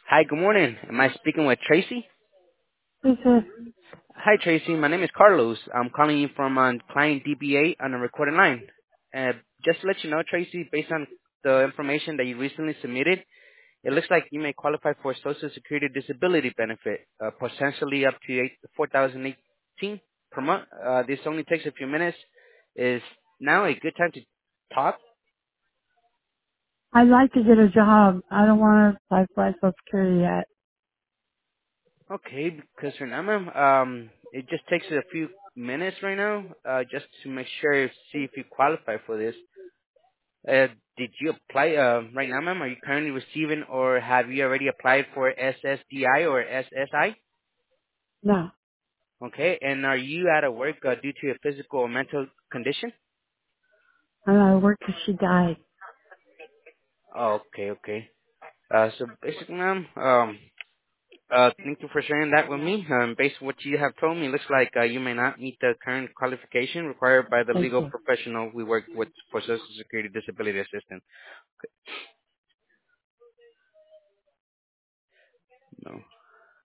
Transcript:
Hi, good morning. Am I speaking with Tracy? He said, Hi, Tracy. My name is Carlos. I'm calling you from client DBA on a recorded line. Just to let you know, Tracy, based on the information that you recently submitted, it looks like you may qualify for Social Security disability benefit, potentially up to 4,018 per month. This only takes a few minutes. Is now a good time to talk? I'd like to get a job. I don't want to apply for Social Security yet. Okay, because for now, ma'am, it just takes a few minutes right now, just to make sure, see if you qualify for this. Did you apply right now, ma'am? Are you currently receiving, or have you already applied for SSDI or SSI? No. Okay, and are you out of work due to a physical or mental condition? I worked till she died. Oh, okay, okay. So basically, ma'am, thank you for sharing that with me. Based on what you have told me, it looks like you may not meet the current qualification required by the Thank legal you. professional we work with for Social Security Disability Assistance.